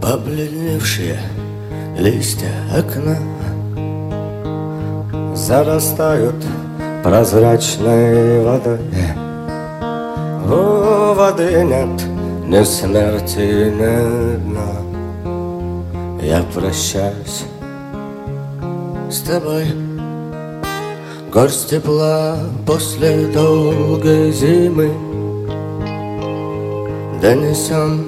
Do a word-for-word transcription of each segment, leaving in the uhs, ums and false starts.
Побледневшие листья окна зарастают прозрачной водой. У воды нет ни смерти, ни дна. Я прощаюсь с тобой. Горсть тепла после долгой зимы донесем.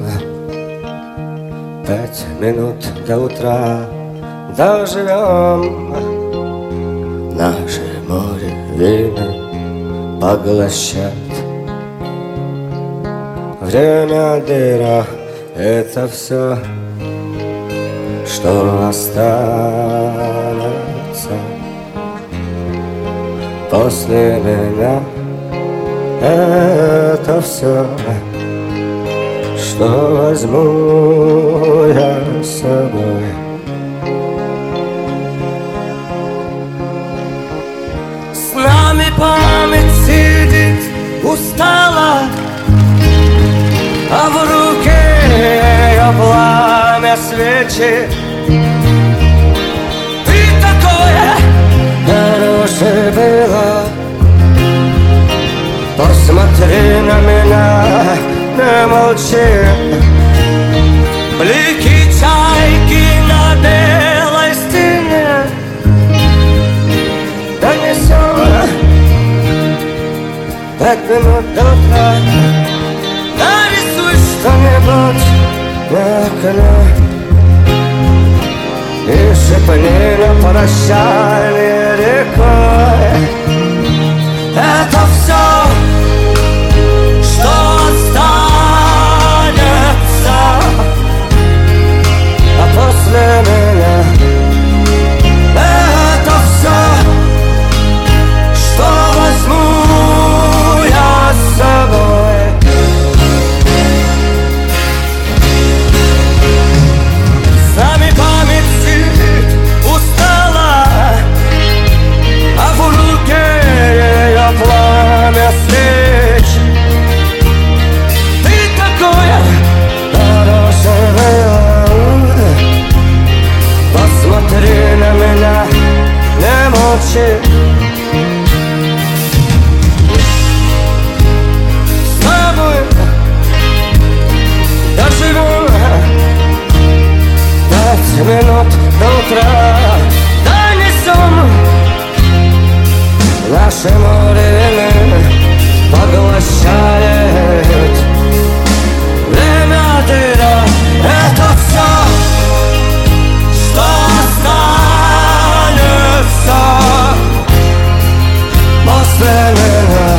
Пять минут до утра доживем. Наше море вины поглощает. Время дыра — это все, что останется после меня. Это все, что возьму я с собой. С нами память сидит устала, а в руке ее пламя свечи. Ты такое хорошее было, посмотри на меня, не молчи. Блики чайки на белой стене донесем. Пять минут до утра нарисуй что-нибудь на окне и шепни на прощание рекой. Это все, что останется, а после меня. Это все, что возьму я с собой. С нами память сидит устала, а в руке ее пламя свеч. Ты такое хорошее, посмотри на меня, не молчи. С тобой доживем. Пять минут до утра донесем. Наше море вины поглощает. Время дыра — это все, что останется после меня.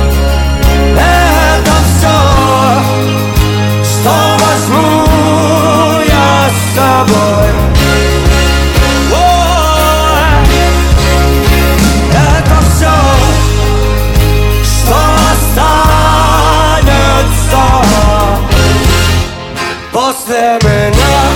Это все, что возьму я с собой. После меня.